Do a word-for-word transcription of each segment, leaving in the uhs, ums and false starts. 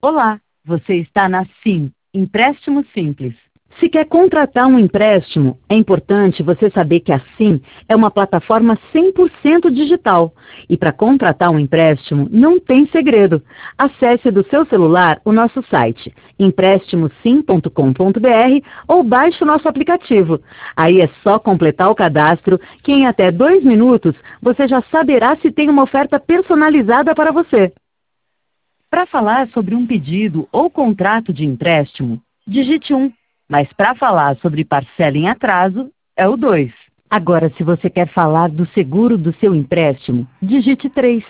Olá, você está na Sim, Empréstimo Simples. Se quer contratar um empréstimo, é importante você saber que a Sim é uma plataforma cem por cento digital. E para contratar um empréstimo, não tem segredo. Acesse do seu celular o nosso site, empréstimo sim ponto com ponto br, ou baixe o nosso aplicativo. Aí é só completar o cadastro que em até dois minutos você já saberá se tem uma oferta personalizada para você. Para falar sobre um pedido ou contrato de empréstimo, digite um, mas para falar sobre parcela em atraso, é o dois. Agora, se você quer falar do seguro do seu empréstimo, digite três.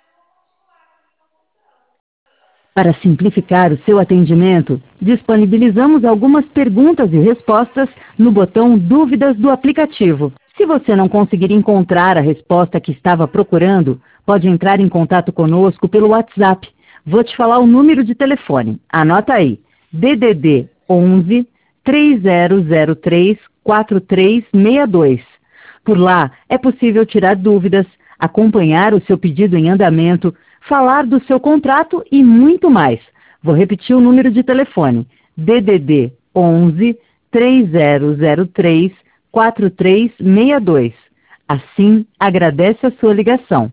Para simplificar o seu atendimento, disponibilizamos algumas perguntas e respostas no botão Dúvidas do aplicativo. Se você não conseguir encontrar a resposta que estava procurando, pode entrar em contato conosco pelo WhatsApp. Vou te falar o número de telefone. Anota aí: D D D onze, três zero zero três, quatro três seis dois. Por lá, é possível tirar dúvidas, acompanhar o seu pedido em andamento, falar do seu contrato e muito mais. Vou repetir o número de telefone: D D D onze, três zero zero três, quatro três seis dois. Assim, agradece a sua ligação.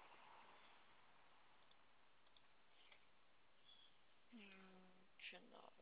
Hum, de novo.